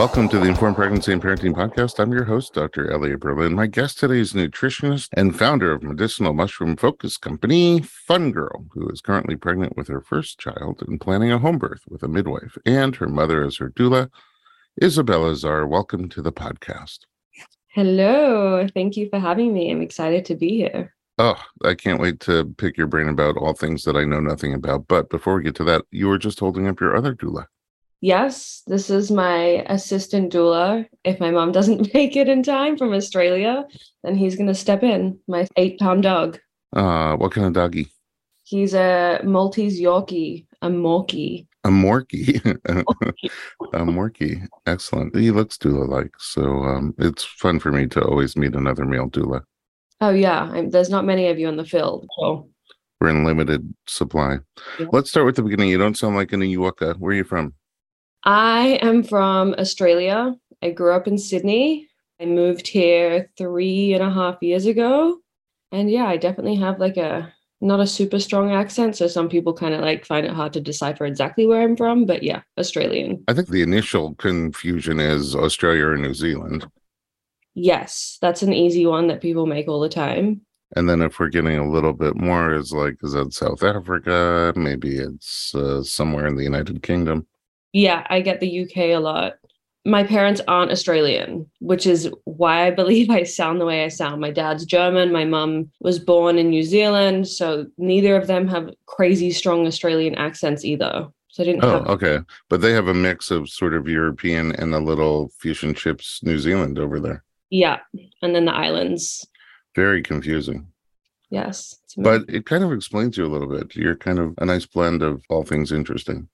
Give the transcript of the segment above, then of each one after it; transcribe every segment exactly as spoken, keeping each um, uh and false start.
Welcome to the Informed Pregnancy and Parenting Podcast. I'm your host, Doctor Elliot Berlin. My guest today is nutritionist and founder of medicinal mushroom focus company, Fun Girl, who is currently pregnant with her first child and planning a home birth with a midwife, and her mother is her doula, Isabella Czar. Welcome to the podcast. Hello. Thank you for having me. I'm excited to be here. Oh, I can't wait to pick your brain about all things that I know nothing about. But before we get to that, you were just holding up your other doula. Yes, this is my assistant doula. If my mom doesn't make it in time from Australia, then he's going to step in, my eight-pound dog. Uh, what kind of doggy? He's a Maltese Yorkie, a Morkie. A Morkie. A Morkie. Excellent. He looks doula-like, so um, it's fun for me to always meet another male doula. Oh, yeah. I'm, there's not many of you in the field, so... We're in limited supply. Yeah. Let's start with the beginning. You don't sound like an Iwaka. Where are you from? I am from Australia. I grew up in Sydney. I moved here three and a half years ago. And yeah, I definitely have like a, not a super strong accent. So some people kind of like find it hard to decipher exactly where I'm from. But yeah, Australian. I think the initial confusion is Australia or New Zealand. Yes, that's an easy one that people make all the time. And then if we're getting a little bit more, is like, is that South Africa? Maybe it's uh, somewhere in the United Kingdom. Yeah, I get the U K a lot. My parents aren't Australian, which is why I believe I sound the way I sound. My dad's German. My mum was born in New Zealand. So neither of them have crazy strong Australian accents either. So I didn't oh, have... okay. But they have a mix of sort of European and a little fish and chips New Zealand over there. Yeah. And then the islands. Very confusing. Yes. But it kind of explains you a little bit. You're kind of a nice blend of all things interesting.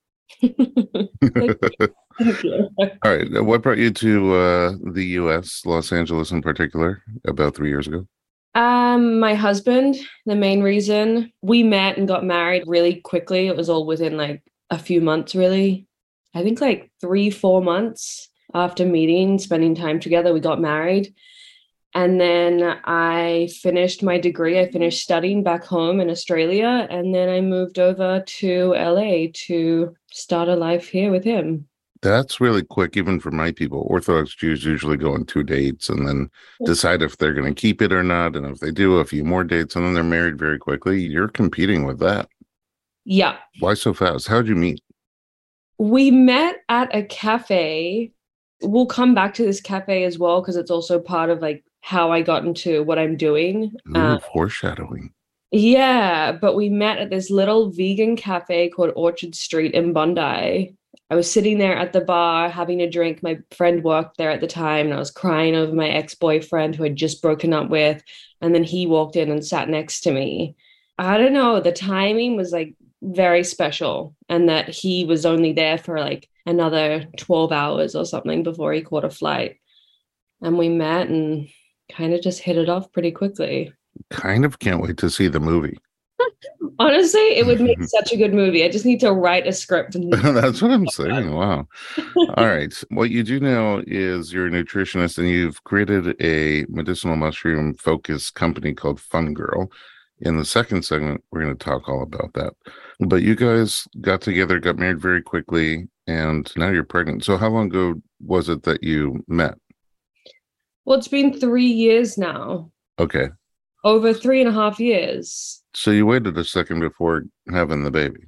Thank you. All right. What brought you to uh, the U S, Los Angeles in particular, about three years ago? Um, my husband, the main reason. We met and got married really quickly. It was all within like a few months, really. I think like three, four months after meeting, spending time together, we got married. And then I finished my degree. I finished studying back home in Australia. And then I moved over to L A to start a life here with him. That's really quick, even for my people. Orthodox Jews usually go on two dates and then decide if they're going to keep it or not. And if they do, a few more dates, and then they're married very quickly. You're competing with that. Yeah. Why so fast? How'd you meet? We met at a cafe. We'll come back to this cafe as well, because it's also part of like how I got into what I'm doing. Ooh, uh, foreshadowing. Yeah, but we met at this little vegan cafe called Orchard Street in Bondi. I was sitting there at the bar having a drink. My friend worked there at the time, and I was crying over my ex-boyfriend who I'd just broken up with. And then he walked in and sat next to me. I don't know, the timing was like very special, and that he was only there for like another twelve hours or something before he caught a flight. And we met and kind of just hit it off pretty quickly. Kind of can't wait to see the movie. Honestly, it would make such a good movie. I just need to write a script. And That's what I'm saying. Wow. All right. What you do now is you're a nutritionist, and you've created a medicinal mushroom focused company called Fun Girl. In the second segment, we're going to talk all about that. But you guys got together, got married very quickly, and now you're pregnant. So how long ago was it that you met? Well, it's been three years now. Okay. Over three and a half years. So you waited a second before having the baby?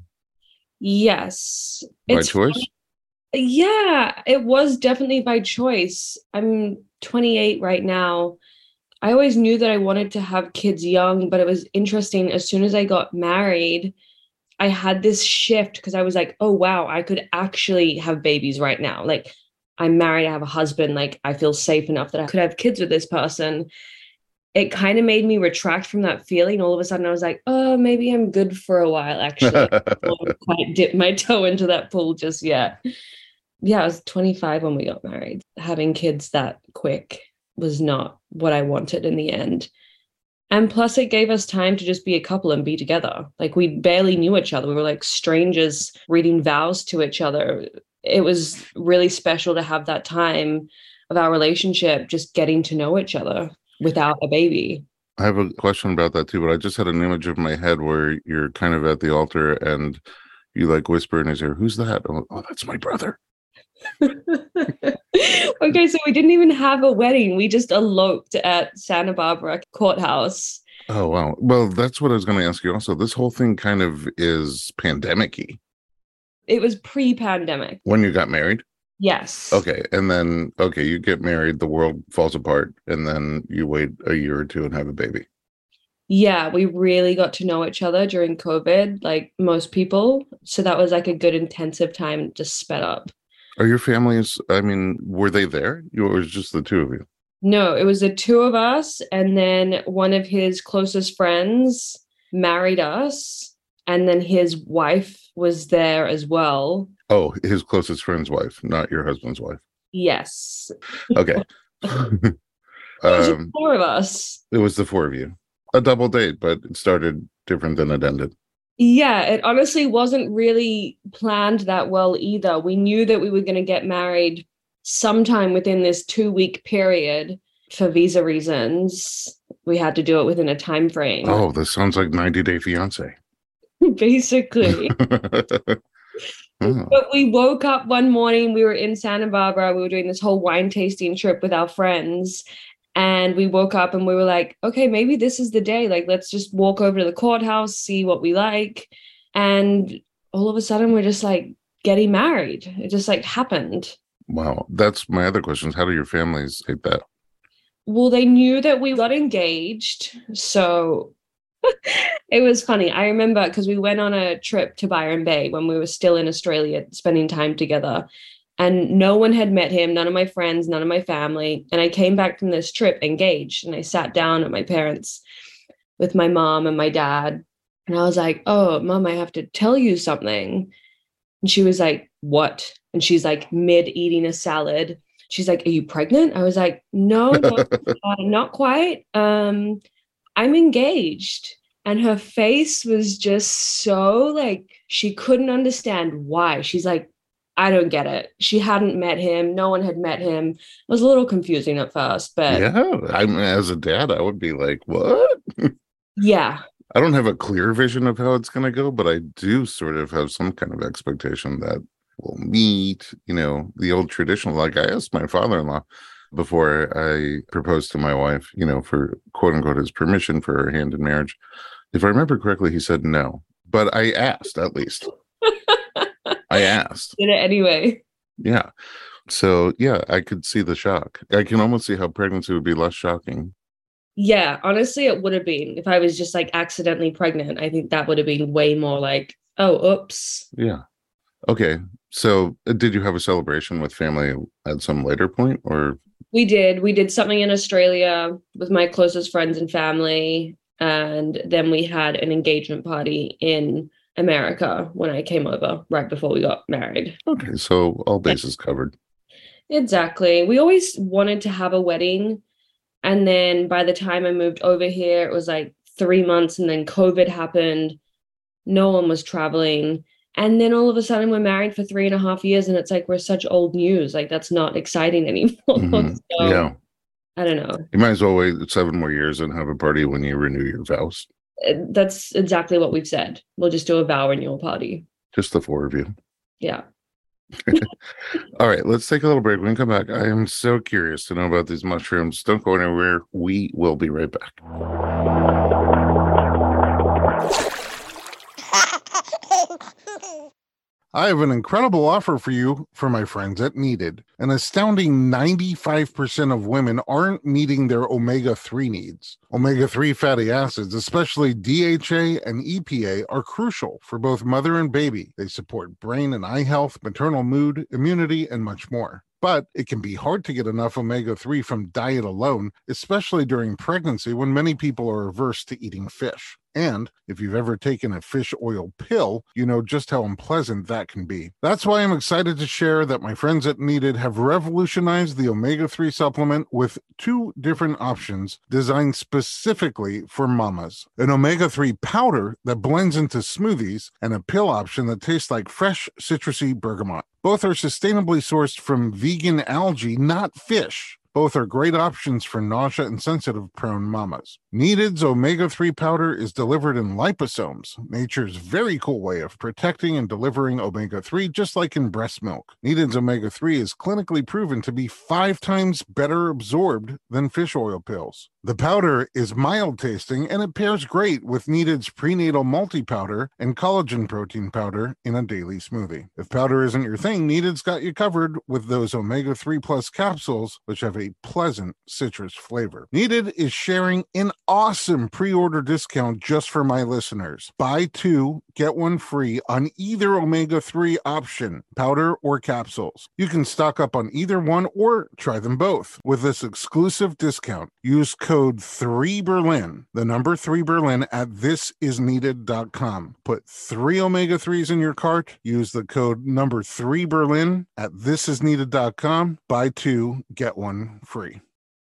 Yes. By it's choice? Funny. Yeah, it was definitely by choice. I'm twenty-eight right now. I always knew that I wanted to have kids young, but it was interesting. As soon as I got married, I had this shift because I was like, oh, wow, I could actually have babies right now. Like, I'm married, I have a husband, like I feel safe enough that I could have kids with this person. It kind of made me retract from that feeling. All of a sudden I was like, oh, maybe I'm good for a while, actually. I haven't quite dipped my toe into that pool just yet. Yeah, I was twenty-five when we got married. Having kids that quick was not what I wanted in the end. And plus it gave us time to just be a couple and be together. Like we barely knew each other. We were like strangers reading vows to each other. It was really special to have that time of our relationship, just getting to know each other without a baby. I have a question about that too, but I just had an image of my head where you're kind of at the altar and you like whisper in his ear, who's that? Oh, oh that's my brother. Okay, so we didn't even have a wedding. We just eloped at Santa Barbara courthouse. Oh, wow. Well, that's what I was going to ask you also. This whole thing kind of is pandemic-y. It was pre-pandemic. When you got married? Yes. Okay. And then, okay, you get married, the world falls apart, and then you wait a year or two and have a baby. Yeah, we really got to know each other during COVID, like most people. So that was like a good intensive time, just sped up. Are your families, I mean, were they there? You or was just the two of you? No, it was the two of us, and then one of his closest friends married us, and then his wife was there as well. Oh, his closest friend's wife, not your husband's wife. Yes. Okay. It was just um, four of us. it was the four of you. A double date, but it started different than it ended. Yeah, it honestly wasn't really planned that well either. We knew that we were going to get married sometime within this two week period for visa reasons. We had to do it within a time frame. Oh, this sounds like ninety Day Fiance. Basically. Oh. But we woke up one morning, we were in Santa Barbara, we were doing this whole wine tasting trip with our friends. And we woke up and we were like, okay, maybe this is the day. Like, let's just walk over to the courthouse, see what we like. And all of a sudden, we're just like getting married. It just like happened. Wow. That's my other questions. How do your families take that? Well, they knew that we got engaged. So it was funny. I remember because we went on a trip to Byron Bay when we were still in Australia, spending time together. And no one had met him, none of my friends, none of my family. And I came back from this trip engaged, and I sat down at my parents with my mom and my dad. And I was like, oh, Mom, I have to tell you something. And she was like, what? And she's like mid eating a salad. She's like, are you pregnant? I was like, no, no, uh, not quite. Um, I'm engaged. And her face was just so like, she couldn't understand why. She's like, I don't get it. She hadn't met him. No one had met him. It was a little confusing at first, but yeah, I mean, as a dad, I would be like, what? yeah. I don't have a clear vision of how it's going to go, but I do sort of have some kind of expectation that we'll meet, you know, the old traditional. Like I asked my father-in-law before I proposed to my wife, you know, for quote unquote his permission for her hand in marriage. If I remember correctly, he said no, but I asked at least. I asked. Did it anyway. Yeah. So, yeah, I could see the shock. I can almost see how pregnancy would be less shocking. Yeah, honestly, it would have been. If I was just like accidentally pregnant, I think that would have been way more like, oh, oops. Yeah. Okay. So, uh, did you have a celebration with family at some later point or? We did. We did something in Australia with my closest friends and family. And then we had an engagement party in America when I came over right before we got married. Okay, so all bases covered. Exactly. We always wanted to have a wedding. And then by the time I moved over here, it was like three months and then COVID happened. No one was traveling. And then all of a sudden we're married for three and a half years and it's like we're such old news. Like that's not exciting anymore. Mm-hmm. So, yeah. I don't know. You might as well wait seven more years and have a party when you renew your vows. That's exactly what we've said. We'll just do a vow renewal party. Just the four of you. Yeah. All right, let's take a little break. When we come back, I am so curious to know about these mushrooms. Don't go anywhere. We will be right back. I have an incredible offer for you for my friends at Needed. An astounding ninety-five percent of women aren't meeting their omega three needs. omega three fatty acids, especially D H A and E P A, are crucial for both mother and baby. They support brain and eye health, maternal mood, immunity, and much more. But it can be hard to get enough omega three from diet alone, especially during pregnancy when many people are averse to eating fish. And if you've ever taken a fish oil pill, you know just how unpleasant that can be. That's why I'm excited to share that my friends at Needed have revolutionized the omega three supplement with two different options designed specifically for mamas. An omega three powder that blends into smoothies and a pill option that tastes like fresh citrusy bergamot. Both are sustainably sourced from vegan algae, not fish. Both are great options for nausea and sensitive prone mamas. Needed's omega three powder is delivered in liposomes, nature's very cool way of protecting and delivering omega three just like in breast milk. Needed's omega three is clinically proven to be five times better absorbed than fish oil pills. The powder is mild tasting and it pairs great with Needed's prenatal multi-powder and collagen protein powder in a daily smoothie. If powder isn't your thing, Needed's got you covered with those omega three plus capsules, which have a pleasant citrus flavor. Needed is sharing an awesome pre-order discount just for my listeners. Buy two, get one free on either omega three option, powder or capsules. You can stock up on either one or try them both. With this exclusive discount, use code three Berlin, the number three Berlin at this is needed dot com. Put three omega threes in your cart, use the code number three Berlin at this is needed dot com. Buy two, get one free.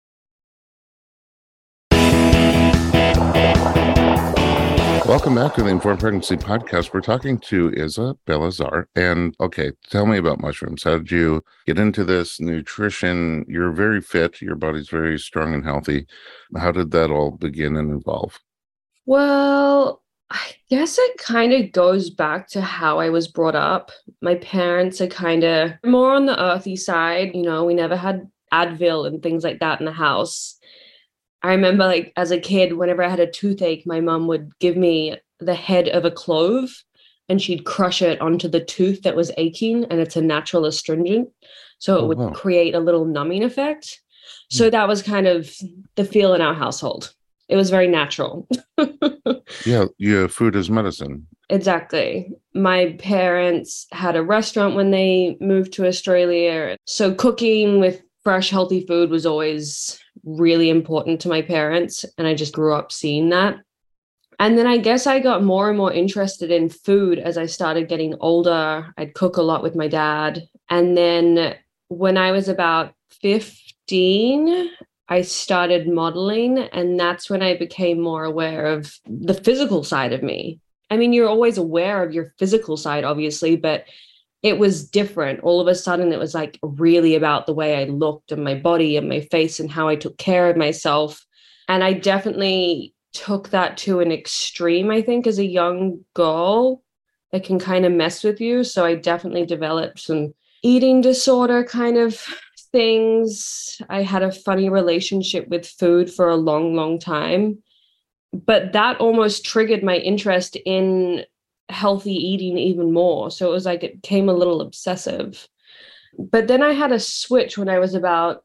Welcome back to the Informed Pregnancy Podcast. We're talking to Iza Belazar. And okay, tell me about mushrooms. How did you get into this? Nutrition, you're very fit. Your body's very strong and healthy. How did that all begin and evolve? Well, I guess it kind of goes back to how I was brought up. My parents are kind of more on the earthy side. You know, we never had Advil and things like that in the house. I remember, like, as a kid, whenever I had a toothache, my mom would give me the head of a clove and she'd crush it onto the tooth that was aching, and it's a natural astringent. So it Oh, would wow. create a little numbing effect. So that was kind of the feel in our household. It was very natural. Yeah, yeah, food is medicine. Exactly. My parents had a restaurant when they moved to Australia. So cooking with fresh, healthy food was always really important to my parents. And I just grew up seeing that. And then I guess I got more and more interested in food as I started getting older. I'd cook a lot with my dad. And then when I was about fifteen, I started modeling. And that's when I became more aware of the physical side of me. I mean, you're always aware of your physical side, obviously, but it was different. All of a sudden, it was like really about the way I looked and my body and my face and how I took care of myself. And I definitely took that to an extreme, I think, as a young girl. It can kind of mess with you. So I definitely developed some eating disorder kind of things. I had a funny relationship with food for a long, long time. But that almost triggered my interest in healthy eating even more. So it was like it became a little obsessive. But then I had a switch when I was about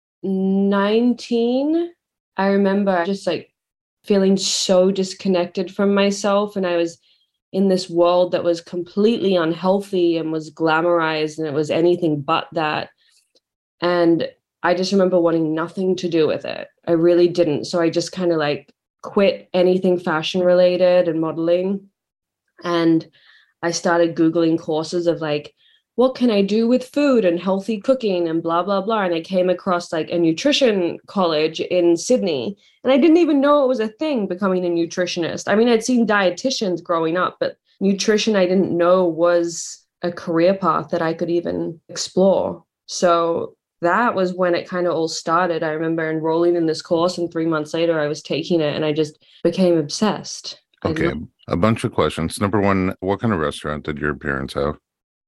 nineteen. I remember just like feeling so disconnected from myself. And I was in this world that was completely unhealthy and was glamorized, and it was anything but that. And I just remember wanting nothing to do with it. I really didn't. So I just kind of like quit anything fashion related and modeling. And I started Googling courses of like, what can I do with food and healthy cooking and blah, blah, blah. And I came across like a nutrition college in Sydney. And I didn't even know it was a thing, becoming a nutritionist. I mean, I'd seen dietitians growing up, but nutrition I didn't know was a career path that I could even explore. So that was when it kind of all started. I remember enrolling in this course, and three months later I was taking it and I just became obsessed. Okay, a bunch of questions. Number one, what kind of restaurant did your parents have?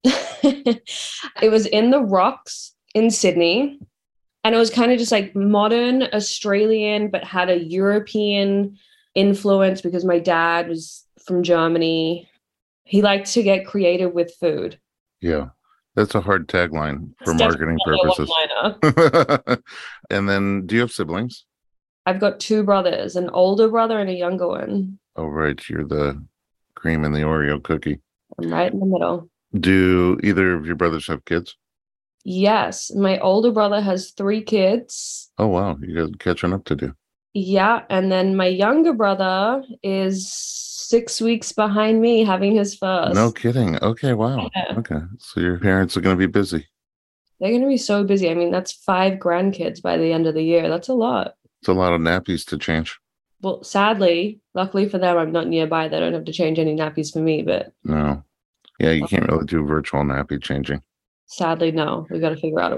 It was in the Rocks in Sydney, and it was kind of just like modern Australian, but had a European influence because my dad was from Germany. He liked to get creative with food. Yeah, that's a hard tagline for It's marketing definitely a purposes. one-liner. And then, do you have siblings? I've got two brothers, an older brother and a younger one. Oh, right. You're the cream in the Oreo cookie. I'm right in the middle. Do either of your brothers have kids? Yes, my older brother has three kids. Oh, wow. You got catching up to do. Yeah, and then my younger brother is six weeks behind me having his first. No kidding. Okay, wow. Yeah. Okay. So your parents are going to be busy. They're going to be so busy. I mean, that's five grandkids by the end of the year. That's a lot. It's a lot of nappies to change. Well, sadly, luckily for them, I'm not nearby. They don't have to change any nappies for me, but No. Yeah, you can't really do virtual nappy changing. sadly, no. We got to figure out a way.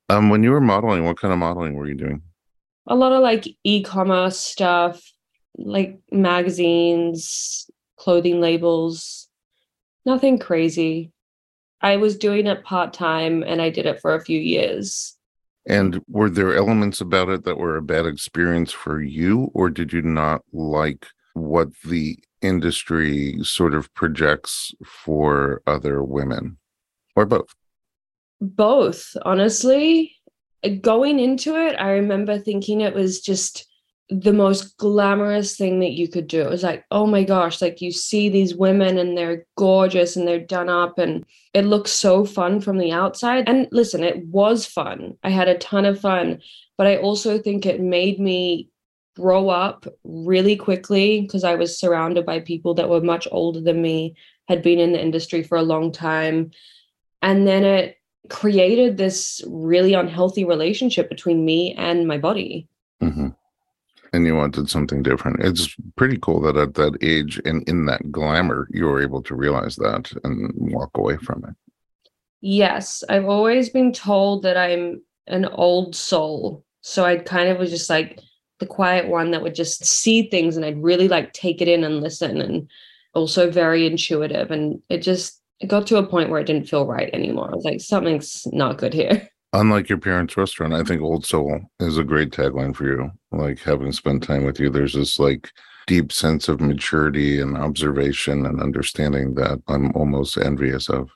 Um, when you were modeling, what kind of modeling were you doing? A lot of like e-commerce stuff, like magazines, clothing labels, nothing crazy. I was doing it part-time and I did it for a few years. And were there elements about it that were a bad experience for you, or did you not like what the industry sort of projects for other women, or both? Both, honestly. Going into it, I remember thinking it was just the most glamorous thing that you could do. It was like, oh my gosh, like you see these women and they're gorgeous and they're done up and it looks so fun from the outside. And listen, it was fun. I had a ton of fun, but I also think it made me grow up really quickly because I was surrounded by people that were much older than me, had been in the industry for a long time. And then it created this really unhealthy relationship between me and my body. Mm-hmm. And you wanted something different. It's pretty cool that at that age and in that glamour, you were able to realize that and walk away from it. Yes, I've always been told that I'm an old soul. So I kind of was just like the quiet one that would just see things and I'd really like take it in and listen, and also very intuitive. And it just it got to a point where it didn't feel right anymore. I was like, something's not good here. Unlike your parents' restaurant, I think Old Soul is a great tagline for you. Like, having spent time with you, there's this like deep sense of maturity and observation and understanding that I'm almost envious of.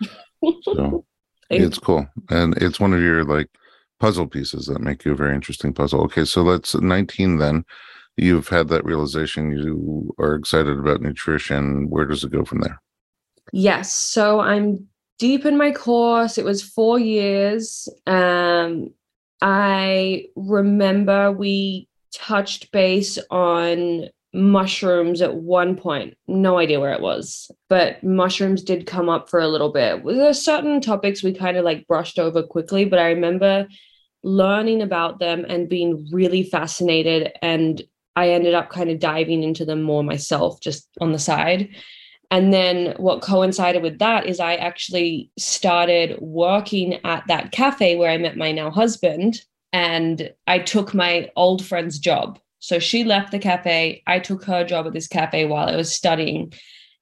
So it's cool. And it's one of your like puzzle pieces that make you a very interesting puzzle. Okay, so let's nineteen then. You've had that realization. You are excited about nutrition. Where does it go from there? Yes. So I'm deep in my course. It was four years. Um, I remember we touched base on mushrooms at one point. No idea where it was, but mushrooms did come up for a little bit. There are certain topics we kind of like brushed over quickly, but I remember learning about them and being really fascinated. And I ended up kind of diving into them more myself, just on the side. And then what coincided with that is I actually started working at that cafe where I met my now husband, and I took my old friend's job. So she left the cafe. I took her job at this cafe while I was studying.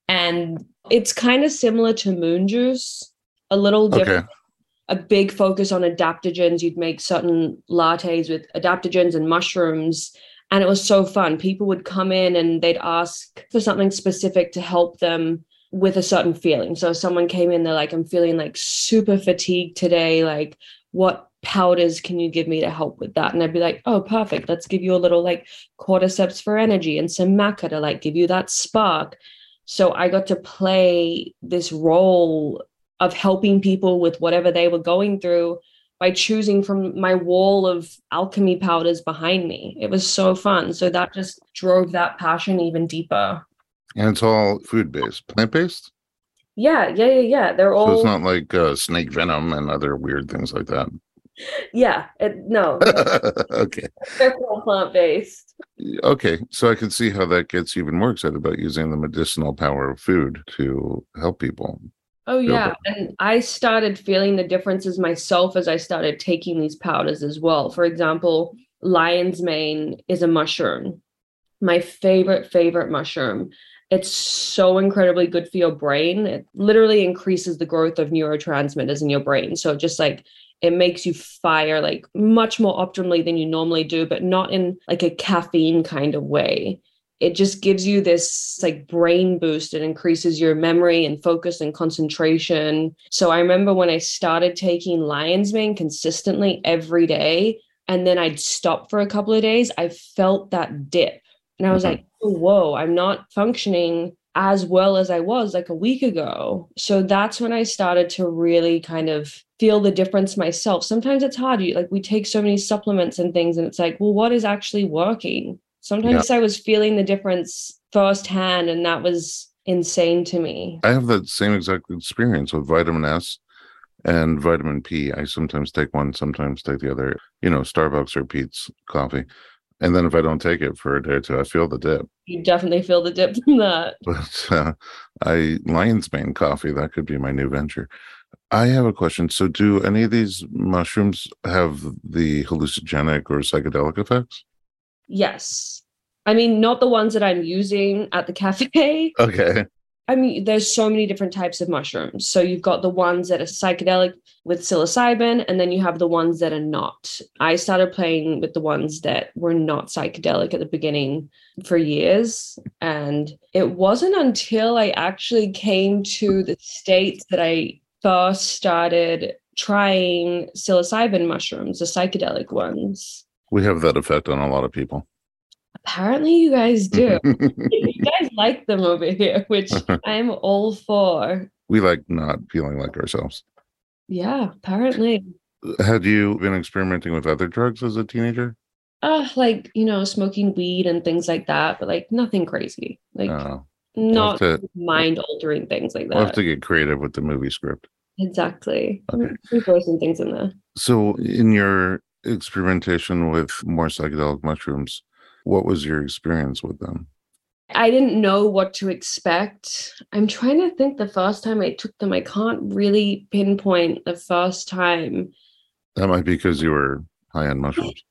And it's kind of similar to Moon Juice, a little different. Okay. A big focus on adaptogens. You'd make certain lattes with adaptogens and mushrooms. And it was so fun. People would come in and they'd ask for something specific to help them with a certain feeling. So if someone came in, they're like, I'm feeling like super fatigued today. Like, what powders can you give me to help with that? And I'd be like, oh, perfect. Let's give you a little like cordyceps for energy and some maca to like give you that spark. So I got to play this role of helping people with whatever they were going through by choosing from my wall of alchemy powders behind me. It was so fun. So that just drove that passion even deeper. And it's all food-based, plant-based? Yeah, yeah, yeah, yeah. They're all... So it's not like uh, snake venom and other weird things like that? Yeah, it, no. Okay. They're all plant-based. Okay, so I can see how that gets you even more excited about using the medicinal power of food to help people. Oh, yeah. And I started feeling the differences myself as I started taking these powders as well. For example, lion's mane is a mushroom, my favorite, favorite mushroom. It's so incredibly good for your brain. It literally increases the growth of neurotransmitters in your brain. So just like it makes you fire like much more optimally than you normally do, but not in like a caffeine kind of way. It just gives you this like brain boost. It increases your memory and focus and concentration. So I remember when I started taking lion's mane consistently every day, and then I'd stop for a couple of days, I felt that dip. And I was like, oh, whoa, I'm not functioning as well as I was like a week ago. So that's when I started to really kind of feel the difference myself. Sometimes it's hard. You, like we take so many supplements and things, and it's like, well, what is actually working? Sometimes yeah. I was feeling the difference firsthand, and that was insane to me. I have that same exact experience with vitamin S and vitamin P. I sometimes take one, sometimes take the other, you know, Starbucks or Peet's coffee. And then if I don't take it for a day or two, I feel the dip. You definitely feel the dip from that. But uh, I lion's mane coffee, that could be my new venture. I have a question. So, do any of these mushrooms have the hallucinogenic or psychedelic effects? Yes. I mean, not the ones that I'm using at the cafe. Okay. I mean, there's so many different types of mushrooms. So you've got the ones that are psychedelic with psilocybin, and then you have the ones that are not. I started playing with the ones that were not psychedelic at the beginning for years. And it wasn't until I actually came to the States that I first started trying psilocybin mushrooms, the psychedelic ones. We have that effect on a lot of people. Apparently, you guys do. You guys like them over here, which I'm all for. We like not feeling like ourselves. Yeah, apparently. Had you been experimenting with other drugs as a teenager? Uh, like, you know, smoking weed and things like that, but like nothing crazy. Like Uh, not to, mind altering things like that. We'll have to get creative with the movie script. Exactly. Okay. We throw some things in there. So in your experimentation with more psychedelic mushrooms, what was your experience with them? I didn't know what to expect. I'm trying to think the first time I took them. I can't really pinpoint the first time. That might be because you were high on mushrooms.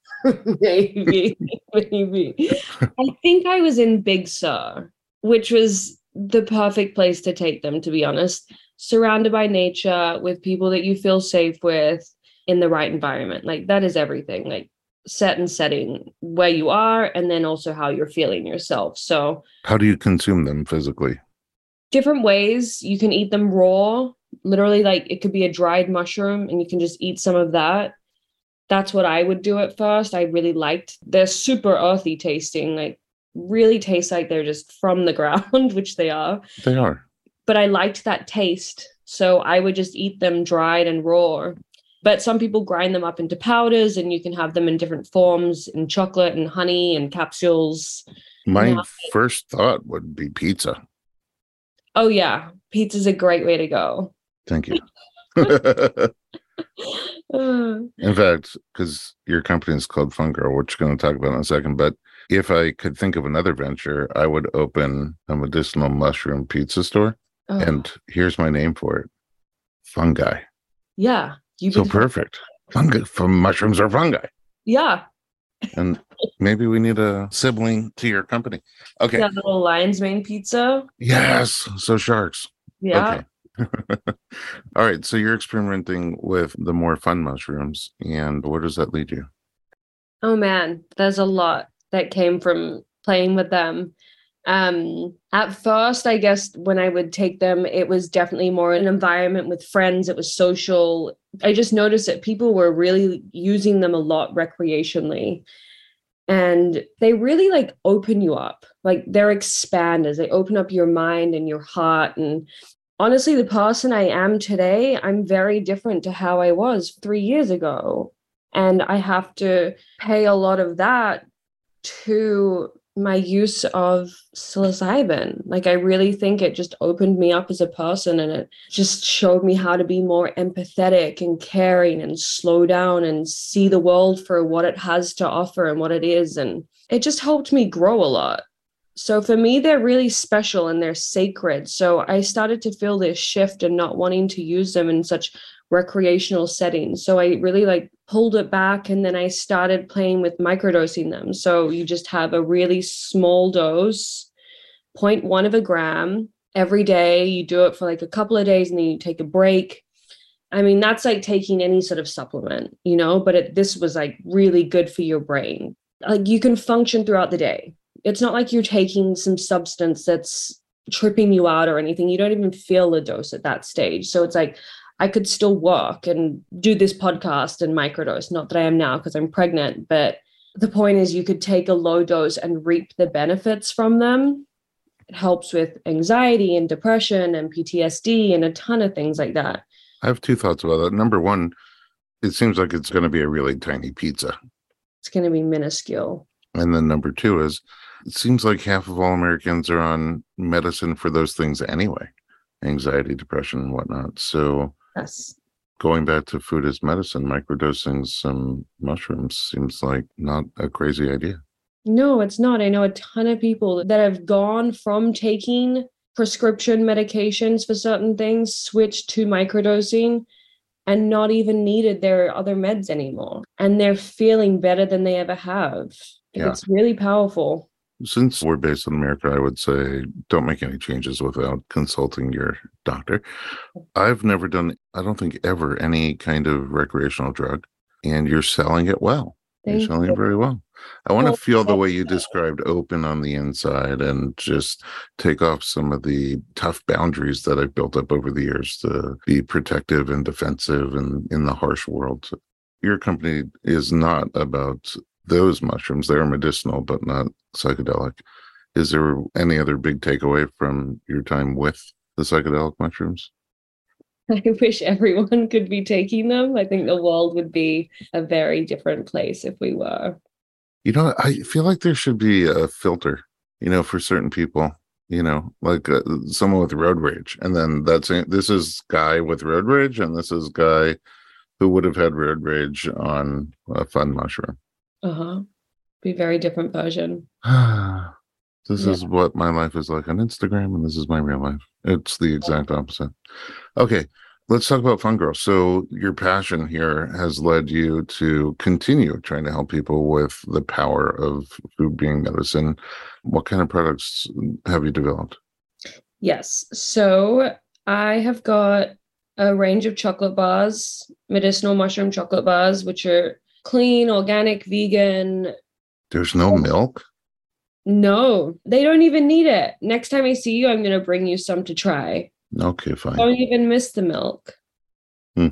maybe, maybe. I think I was in Big Sur, which was the perfect place to take them, to be honest. Surrounded by nature, with people that you feel safe with, in the right environment. Like that is everything. Like set and setting where you are, and then also how you're feeling yourself. So how do you consume them physically? Different ways. You can eat them raw, literally, like it could be a dried mushroom and you can just eat some of that. That's what I would do at first. I really liked, they're super earthy tasting, like really taste like they're just from the ground, which they are. They are. But I liked that taste. So I would just eat them dried and raw. But some people grind them up into powders, and you can have them in different forms, in chocolate and honey and capsules. My Now, first thought would be pizza. Oh, yeah. Pizza's a great way to go. Thank you. uh, in fact, because your company is called Fun Girl, which we're going to talk about in a second, but if I could think of another venture, I would open a medicinal mushroom pizza store. Oh. And here's my name for it. Fungi. Yeah. You so perfect. Fungi from mushrooms or fungi. Yeah. And maybe we need a sibling to your company. Okay. Yeah, little lion's mane pizza. Yes. So sharks. Yeah. Okay. All right. So you're experimenting with the more fun mushrooms. And where does that lead you? Oh, man. There's a lot that came from playing with them. Um, at first, I guess when I would take them, it was definitely more an environment with friends. It was social. I just noticed that people were really using them a lot recreationally. And they really like open you up. Like they're expanders. They open up your mind and your heart. And honestly, the person I am today, I'm very different to how I was three years ago. And I have to pay a lot of that to my use of psilocybin. Like I really think it just opened me up as a person, and it just showed me how to be more empathetic and caring and slow down and see the world for what it has to offer and what it is. And it just helped me grow a lot. So for me, they're really special and they're sacred. So I started to feel this shift and not wanting to use them in such recreational settings. So I really like pulled it back, and then I started playing with microdosing them. So you just have a really small dose, zero point one of a gram every day. You do it for like a couple of days and then you take a break. I mean, that's like taking any sort of supplement, you know, but it, this was like really good for your brain. Like you can function throughout the day. It's not like you're taking some substance that's tripping you out or anything. You don't even feel the dose at that stage. So it's like, I could still work and do this podcast and microdose. Not that I am now because I'm pregnant, but the point is you could take a low dose and reap the benefits from them. It helps with anxiety and depression and P T S D and a ton of things like that. I have two thoughts about that. Number one, it seems like it's going to be a really tiny pizza. It's going to be minuscule. And then number two is, it seems like half of all Americans are on medicine for those things anyway, anxiety, depression, and whatnot. So yes, going back to food as medicine, microdosing some mushrooms seems like not a crazy idea. No, it's not. I know a ton of people that have gone from taking prescription medications for certain things, switched to microdosing, and not even needed their other meds anymore. And they're feeling better than they ever have. Yeah. It's really powerful. Since we're based in America, I would say don't make any changes without consulting your doctor. I've never done, I don't think ever, any kind of recreational drug, and you're selling it well. You're Thank selling you. it very well. I want to Well, feel the thank way you you. described, open on the inside, and just take off some of the tough boundaries that I've built up over the years to be protective and defensive and in the harsh world. Your company is not about those mushrooms. They're medicinal, but not psychedelic. Is there any other big takeaway from your time with the psychedelic mushrooms? I wish everyone could be taking them. I think the world would be a very different place if we were. You know, I feel like there should be a filter, you know, for certain people, you know, like uh, someone with road rage. And then that's it. This is guy with road rage, and this is guy who would have had road rage on a fun mushroom. Uh-huh. Be a very different version. This Yeah. is what my life is like on Instagram, and this is my real life. It's the exact opposite. Okay, let's talk about Fun Girl. So your passion here has led you to continue trying to help people with the power of food being medicine. What kind of products have you developed? Yes. So I have got a range of chocolate bars, medicinal mushroom chocolate bars, which are clean, organic, vegan. There's no milk? No, they don't even need it. Next time I see you, I'm going to bring you some to try. Okay, fine. Don't even miss the milk. Hmm.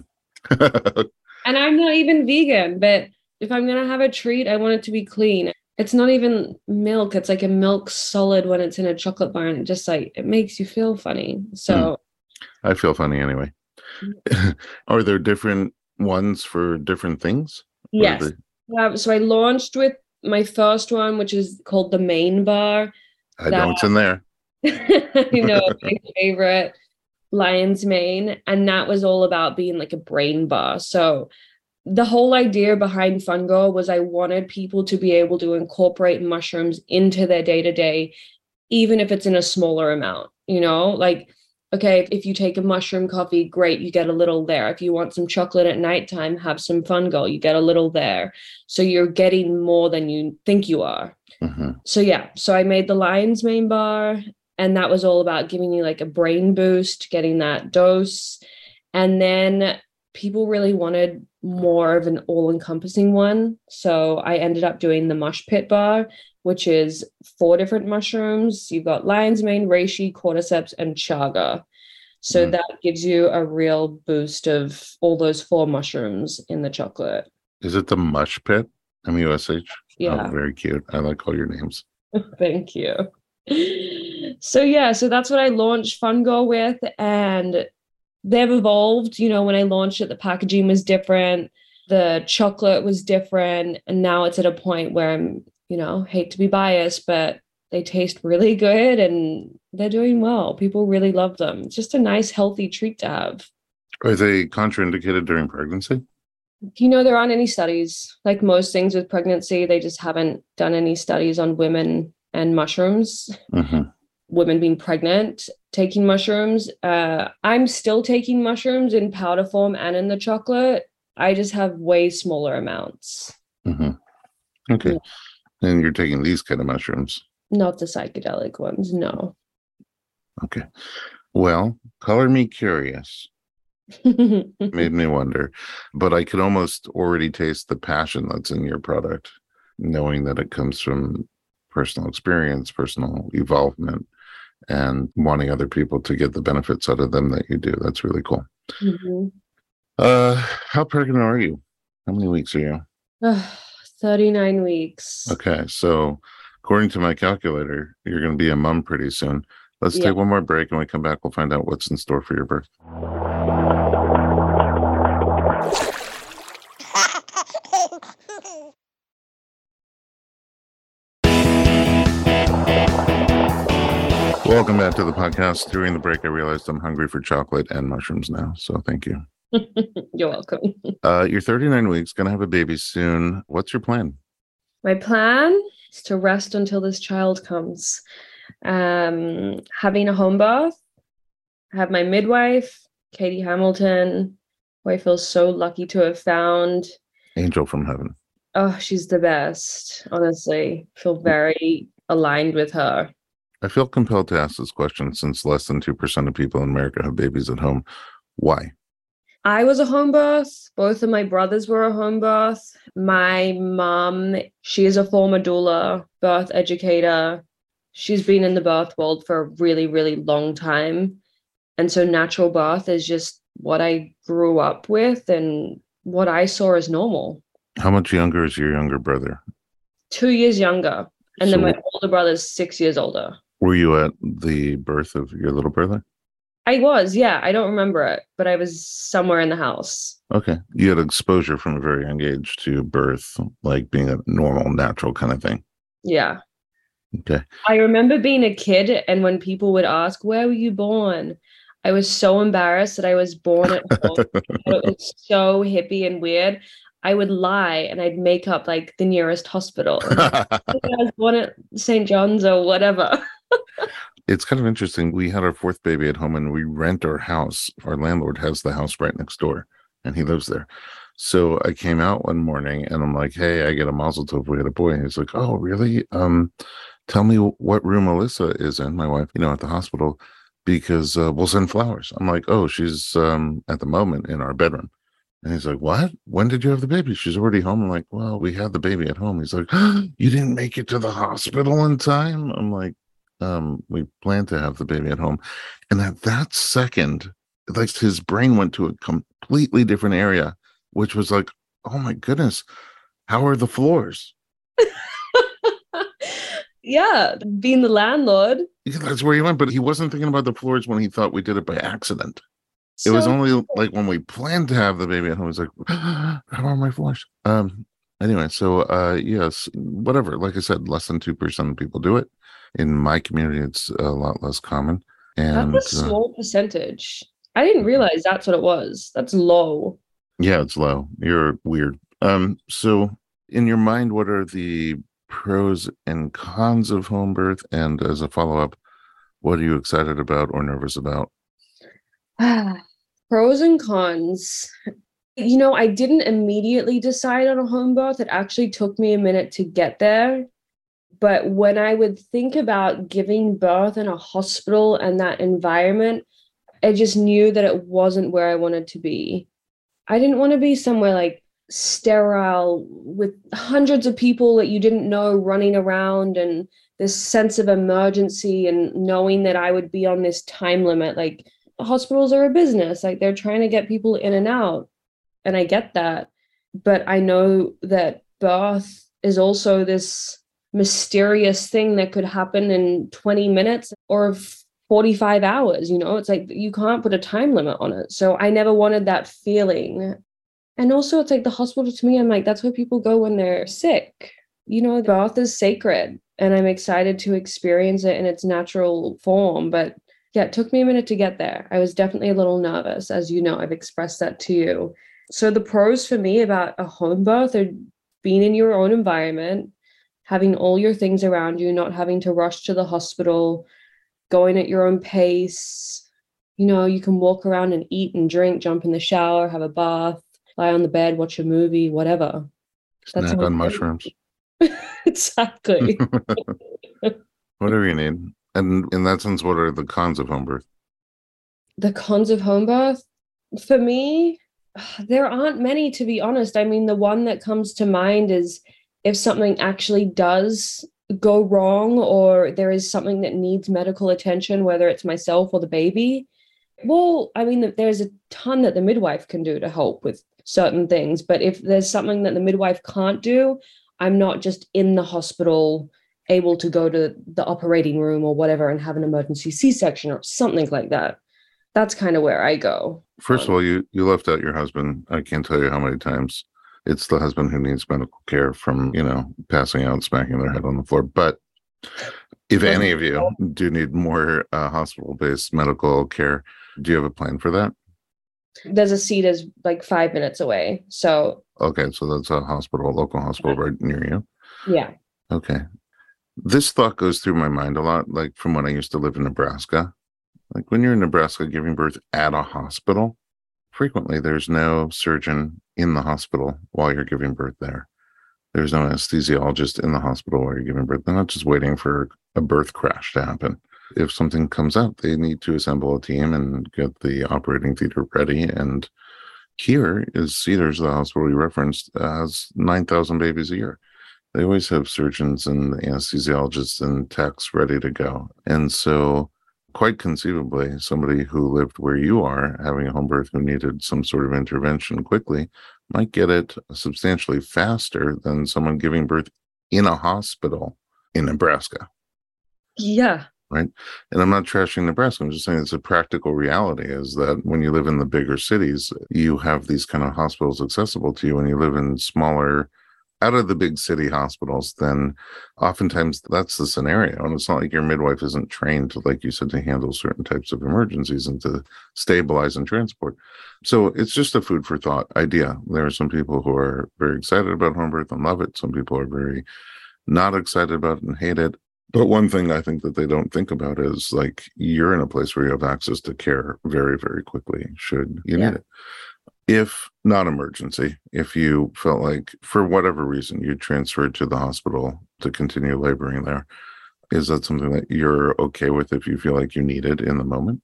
And I'm not even vegan, but if I'm going to have a treat, I want it to be clean. It's not even milk. It's like a milk solid when it's in a chocolate bar, and it just like, it makes you feel funny. So I feel funny anyway. Are there different ones for different things? Or are yes. they- Yeah, so I launched with my first one, which is called the Main Bar. I know it's in there. You know, my favorite, lion's mane. And that was all about being like a brain bar. So the whole idea behind Fun Girl was I wanted people to be able to incorporate mushrooms into their day-to-day, even if it's in a smaller amount, you know, like, okay, if you take a mushroom coffee, great, you get a little there. If you want some chocolate at nighttime, have some Fun Girl, you get a little there. So you're getting more than you think you are. Mm-hmm. So yeah, so I made the lion's mane bar, and that was all about giving you like a brain boost, getting that dose. And then people really wanted more of an all-encompassing one. So I ended up doing the mush pit bar, which is four different mushrooms. You've got lion's mane, reishi, cordyceps, and chaga. So Mm. that gives you a real boost of all those four mushrooms in the chocolate. Is it the Mush Pit? M U S H? Yeah. Oh, very cute. I like all your names. Thank you. So yeah, so that's what I launched Fun Girl with, and they've evolved. You know, when I launched it, the packaging was different, the chocolate was different, and now it's at a point where I'm, you know, hate to be biased, but they taste really good and they're doing well. People really love them. It's just a nice, healthy treat to have. Are they contraindicated during pregnancy? You know, there aren't any studies. Like most things with pregnancy, they just haven't done any studies on women and mushrooms. Mm-hmm. Women being pregnant, taking mushrooms. Uh, I'm still taking mushrooms in powder form and in the chocolate. I just have way smaller amounts. Mm-hmm. Okay. Yeah. And you're taking these kind of mushrooms. Not the psychedelic ones, no. Okay. Well, color me curious. Made me wonder. But I could almost already taste the passion that's in your product, knowing that it comes from personal experience, personal evolvement, and wanting other people to get the benefits out of them that you do. That's really cool. Mhm. Uh, how pregnant are you? How many weeks are you? Ugh, thirty-nine weeks. Okay, so according to my calculator, you're going to be a mom pretty soon. Let's Yeah. take one more break, and we come back. We'll find out what's in store for your birth. Welcome back to the podcast. During the break, I realized I'm hungry for chocolate and mushrooms now, so thank you. You're welcome. Uh, you're thirty-nine weeks, going to have a baby soon. What's your plan? My plan is to rest until this child comes. Um, having a home birth. I have my midwife, Katie Hamilton, who I feel so lucky to have found. Angel from heaven. Oh, she's the best, honestly. I feel very aligned with her. I feel compelled to ask this question since less than two percent of people in America have babies at home. Why? I was a home birth. Both of my brothers were a home birth. My mom, she is a former doula, birth educator. She's been in the birth world for a really, really long time. And so natural birth is just what I grew up with and what I saw as normal. How much younger is your younger brother? Two years younger. And So then my older brother's six years older. were you at the birth of your little brother? I was, yeah. I don't remember it, but I was somewhere in the house. Okay. You had exposure from a very young age to birth, like being a normal, natural kind of thing. Yeah. Okay. I remember being a kid, and when people would ask, where were you born? I was so embarrassed that I was born at home. It was so hippie and weird. I would lie and I'd make up like the nearest hospital. I was born at Saint John's or whatever. It's kind of interesting. We had our fourth baby at home and we rent our house. Our landlord has the house right next door and he lives there. So I came out one morning and I'm like, hey, I get a mazel tov. We had a boy. And he's like, oh, really? Um, tell me what room Alyssa is in, my wife, you know, at the hospital, because uh, we'll send flowers. I'm like, oh, she's um, at the moment in our bedroom. And he's like, what? When did you have the baby? She's already home. I'm like, well, we had the baby at home. He's like, oh, you didn't make it to the hospital in time? I'm like, um, we planned to have the baby at home. And at that second, like his brain went to a completely different area, which was like, oh my goodness, how are the floors? Yeah, being the landlord. Yeah, that's where he went, but he wasn't thinking about the floors when he thought we did it by accident. So it was only like when we planned to have the baby at home, he's like, how are my floors? Um, anyway, so uh, yes, whatever. Like I said, less than two percent of people do it. In my community, it's a lot less common. And that's a small uh, percentage. I didn't realize that's what it was. That's low. Yeah, it's low. You're weird. Um, so in your mind, what are the pros and cons of home birth? And as a follow-up, what are you excited about or nervous about? Pros and cons. You know, I didn't immediately decide on a home birth. It actually took me a minute to get there. But when I would think about giving birth in a hospital and that environment, I just knew that it wasn't where I wanted to be. I didn't want to be somewhere like sterile with hundreds of people that you didn't know running around and this sense of emergency and knowing that I would be on this time limit. Like, hospitals are a business, like they're trying to get people in and out. And I get that. But I know that birth is also this mysterious thing that could happen in twenty minutes or forty-five hours. You know, it's like you can't put a time limit on it. So I never wanted that feeling. And also it's like the hospital to me, I'm like, that's where people go when they're sick. You know, birth is sacred and I'm excited to experience it in its natural form. But yeah, it took me a minute to get there. I was definitely a little nervous. As you know, I've expressed that to you. So the pros for me about a home birth are being in your own environment, having all your things around you, not having to rush to the hospital, going at your own pace. You know, you can walk around and eat and drink, jump in the shower, have a bath, lie on the bed, watch a movie, whatever. Snack on mushrooms. Exactly. Whatever you need. And in that sense, what are the cons of home birth? The cons of home birth? For me, there aren't many, to be honest. I mean, the one that comes to mind is if something actually does go wrong or there is something that needs medical attention, whether it's myself or the baby. Well, I mean, there's a ton that the midwife can do to help with certain things. But if there's something that the midwife can't do, I'm not just in the hospital able to go to the operating room or whatever and have an emergency C-section or something like that. That's kind of where I go. First um, of all, you, you left out your husband. I can't tell you how many times it's the husband who needs medical care from, you know, passing out, smacking their head on the floor. But if any of you do need more uh, hospital-based medical care, do you have a plan for that? There's a seat is like five minutes away. So okay, so that's a hospital, a local hospital right near you. Yeah. Okay. This thought goes through my mind a lot, like from when I used to live in Nebraska. Like when you're in Nebraska giving birth at a hospital, frequently there's no surgeon in the hospital while you're giving birth there. There's no anesthesiologist in the hospital while you're giving birth. They're not just waiting for a birth crash to happen. If something comes up, they need to assemble a team and get the operating theater ready. And here is Cedars, the hospital you referenced, has nine thousand babies a year. They always have surgeons and anesthesiologists and techs ready to go. And so quite conceivably, somebody who lived where you are, having a home birth who needed some sort of intervention quickly, might get it substantially faster than someone giving birth in a hospital in Nebraska. Yeah. Right. And I'm not trashing Nebraska. I'm just saying it's a practical reality is that when you live in the bigger cities, you have these kind of hospitals accessible to you. When you live in smaller, out of the big city hospitals, then oftentimes that's the scenario. And it's not like your midwife isn't trained, like you said, to handle certain types of emergencies and to stabilize and transport. So it's just a food for thought idea. There are some people who are very excited about home birth and love it. Some people are very not excited about it and hate it. But one thing I think that they don't think about is like you're in a place where you have access to care very, very quickly should you Yeah. need it. If not emergency, if you felt like for whatever reason you transferred to the hospital to continue laboring there, is that something that you're okay with if you feel like you need it in the moment?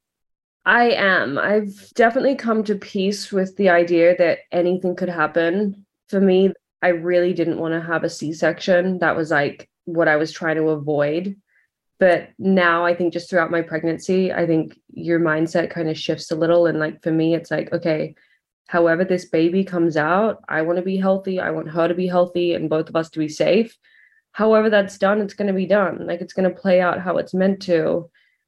I am. I've definitely come to peace with the idea that anything could happen. For me, I really didn't want to have a C-section. That was like what I was trying to avoid. But now I think just throughout my pregnancy, I think your mindset kind of shifts a little. And like for me, it's like, okay, however this baby comes out, I want to be healthy. I want her to be healthy and both of us to be safe. However that's done, it's going to be done. Like it's going to play out how it's meant to.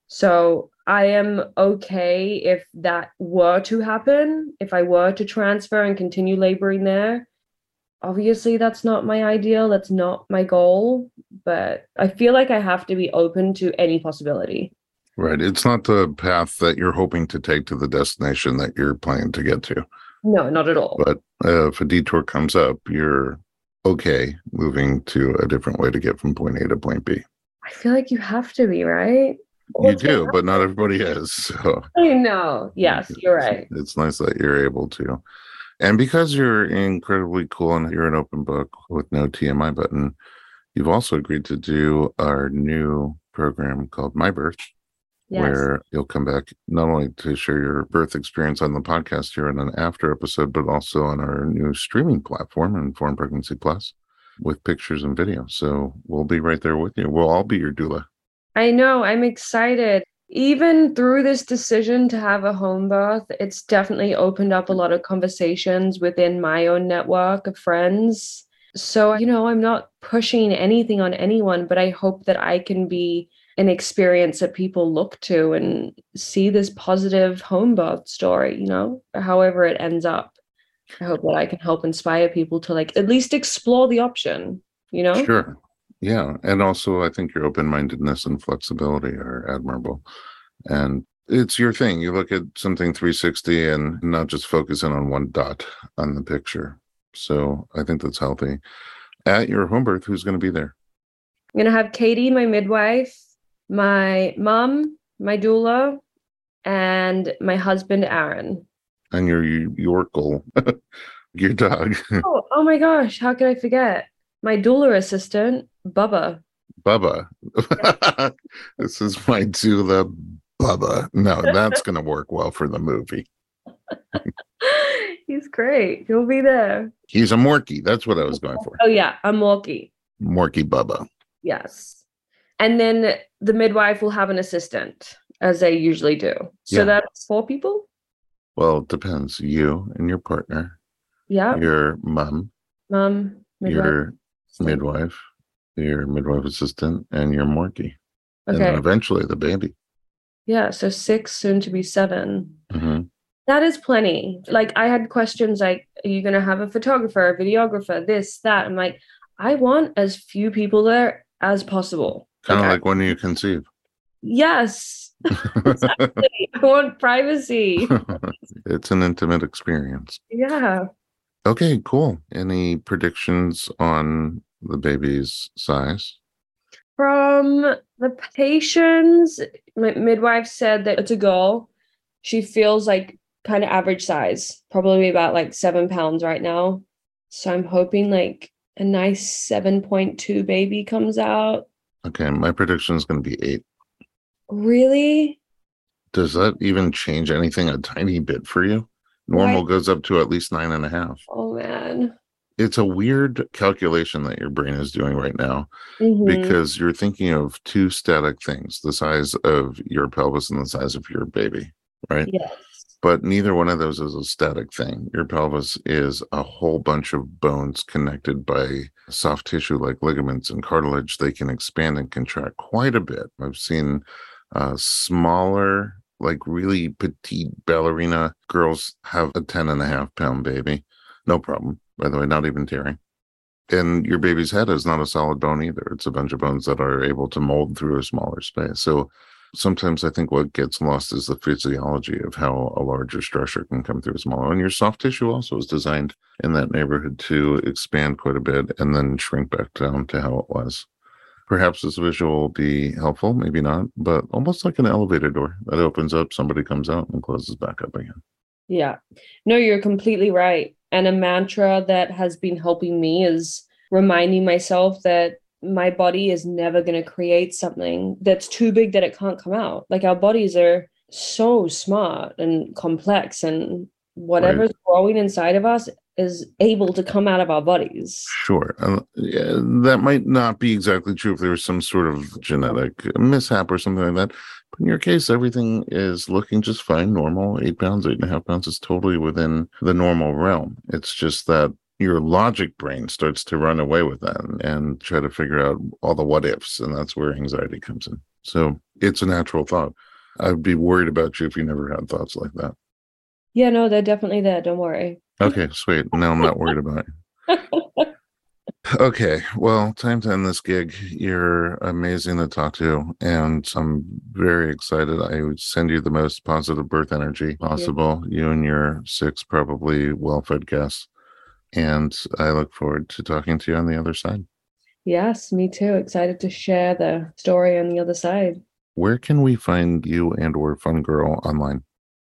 So I am okay if that were to happen, if I were to transfer and continue laboring there. Obviously, that's not my ideal. That's not my goal. But I feel like I have to be open to any possibility. Right. It's not the path that you're hoping to take to the destination that you're planning to get to. No, not at all. But uh, if a detour comes up, you're okay moving to a different way to get from point A to point B. I feel like you have to be, right? You What's do, gonna but not happen? everybody is. So I know. Yes, you're right. it's nice that you're able to. And because you're incredibly cool and you're an open book with no T M I button, you've also agreed to do our new program called My Birth, Yes. where you'll come back not only to share your birth experience on the podcast here in an after episode, but also on our new streaming platform, Informed Pregnancy Plus, with pictures and video. So we'll be right there with you. We'll all be your doula. I know. I'm excited. Even through this decision to have a home birth, it's definitely opened up a lot of conversations within my own network of friends. So, you know, I'm not pushing anything on anyone, but I hope that I can be an experience that people look to and see this positive home birth story, you know, however it ends up. I hope that I can help inspire people to like at least explore the option, you know? Sure. Yeah. And also, I think your open mindedness and flexibility are admirable. And it's your thing. You look at something three sixty and not just focusing on one dot on the picture. So I think that's healthy. At your home birth, who's going to be there? I'm going to have Katie, my midwife, my mom, my doula, and my husband, Aaron. And your Yorkle, your dog. Oh, oh my gosh. How could I forget? My doula assistant, Bubba. Bubba. This is my doula, Bubba. No, that's going to work well for the movie. He's great. He'll be there. He's a Morkie. That's what I was going for. Oh, yeah. I'm Morkie. Morkie Bubba. Yes. And then the midwife will have an assistant, as they usually do. So Yeah. that's four people? Well, it depends. You and your partner, Yeah. your mom, Mom, midwife. your midwife, your midwife assistant, and your Morkie. And Okay. then eventually the baby. Yeah. So six, soon to be seven. hmm That is plenty. Like I had questions like, are you going to have a photographer, a videographer, this, that? I'm like, I want as few people there as possible. Kind of I- like when you conceive. Yes. Exactly. I want privacy. It's an intimate experience. Yeah. Okay, cool. Any predictions on the baby's size? From the patients, my midwife said that it's a girl. She feels like kind of average size, probably about like seven pounds right now. So I'm hoping like a nice seven point two baby comes out. Okay, my prediction is going to be eight. Really? Does that even change anything a tiny bit for you? Normal Why? goes up to at least nine and a half. Oh man. It's a weird calculation that your brain is doing right now Mhm. because you're thinking of two static things, the size of your pelvis and the size of your baby, right? Yes. But neither one of those is a static thing. Your pelvis is a whole bunch of bones connected by soft tissue like ligaments and cartilage. They can expand and contract quite a bit. I've seen uh, smaller, like really petite ballerina girls have a ten and a half pound baby. No problem. By the way, not even tearing. And your baby's head is not a solid bone either. It's a bunch of bones that are able to mold through a smaller space. So sometimes I think what gets lost is the physiology of how a larger structure can come through a smaller. And your soft tissue also is designed in that neighborhood to expand quite a bit and then shrink back down to how it was. Perhaps this visual will be helpful, maybe not, but almost like an elevator door that opens up, somebody comes out and closes back up again. Yeah. No, you're completely right. And a mantra that has been helping me is reminding myself that my body is never going to create something that's too big that it can't come out. Like our bodies are so smart and complex, and whatever's Right. growing inside of us is able to come out of our bodies. Sure. Uh, yeah, that might not be exactly true if there was some sort of genetic mishap or something like that. But in your case, everything is looking just fine, normal. Eight pounds, eight and a half pounds is totally within the normal realm. It's just that your logic brain starts to run away with that and, and try to figure out all the what ifs. And that's where anxiety comes in. So it's a natural thought. I'd be worried about you if you never had thoughts like that. Yeah, no, they're definitely there. Don't worry. Okay, sweet. Now I'm not worried about it. Okay, well, time to end this gig. You're amazing to talk to, and I'm very excited. I would send you the most positive birth energy possible, you and your six probably well-fed guests. And I look forward to talking to you on the other side. Yes, me too. Excited to share the story on the other side. Where can we find you and or Fun Girl online?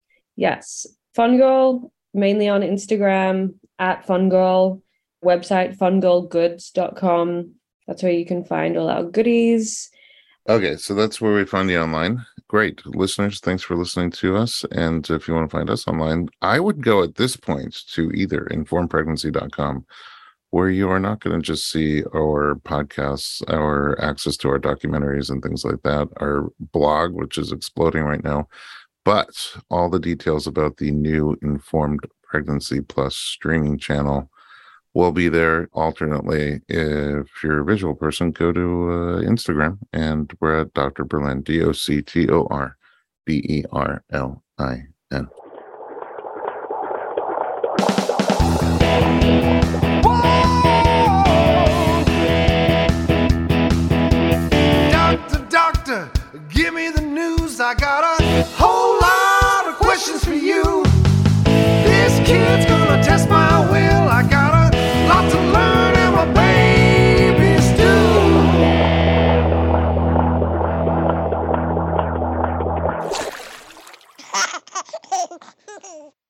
Yes, Fun Girl, mainly on Instagram, at Fun Girl, website fun girl goods dot com. That's where you can find all our goodies. Okay, so that's where we find you online. Great. Listeners, thanks for listening to us. And if you want to find us online, I would go at this point to either informed pregnancy dot com, where you are not going to just see our podcasts, our access to our documentaries and things like that, our blog, which is exploding right now, but all the details about the new Informed Pregnancy Plus streaming channel will be there alternately. If you're a visual person, go to uh, Instagram, and we're at Doctor Berlin, D O C T O R B E R L I N. Doctor, doctor, give me the news. I got a whole lot of questions for you. This kid's gonna test my will. I got a lot to learn, and my babies do.